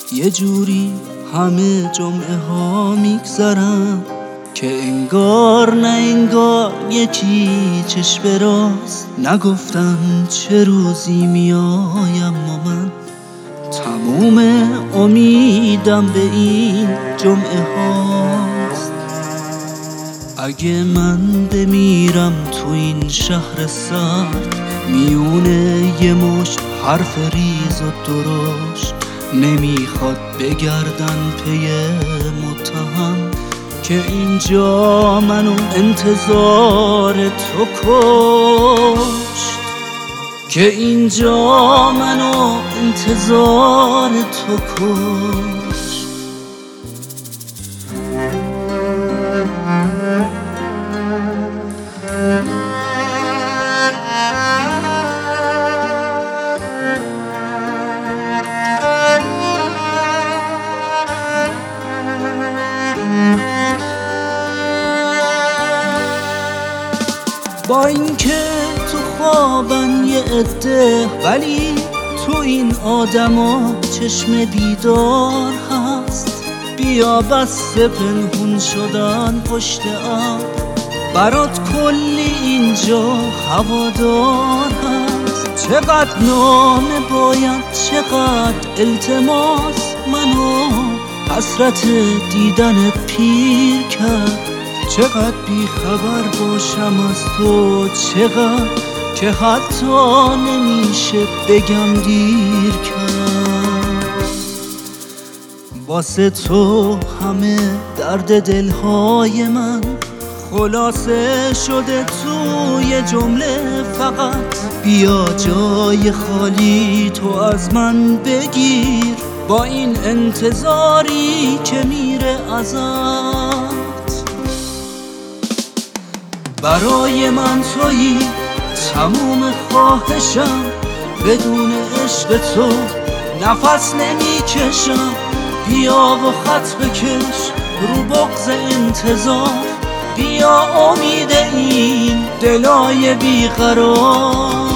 یه جوری همه جمعه ها میگذرم که انگار نه انگار یکی چشم راست نگفتن چه روزی میایم و من تموم امیدم به این جمعه هاست. اگه من بمیرم تو این شهر سرد میونه یه مشت حرف ریز و درشت نمیخواد بگردن پی متهم که اینجا منو انتظار تو کشت، که اینجا منو انتظار تو کشت. با اینکه تو خوابن یه عده ولی تو این آدما چشم بیدار هست. بیا بس پنهون شدن پشت ابر برات کلی اینجا هوادار هست. چقدر نامه باید چقدر التماس منو حسرت دیدنت پیر کرد. چقدر بی خبر باشم از تو، چقدر که حتی نمیشه بگم دیر کرد. واسه تو همه درد دلهای من خلاصه شده توی جمله فقط بیا جای خالی تو از من بگیر با این انتظاری که میره ازت. برای من تویی تموم خواهشم، بدون عشق تو نفس نمیکشم. بیا و خط بکش رو بغض انتظار، بیا امید این دلای بیقرار.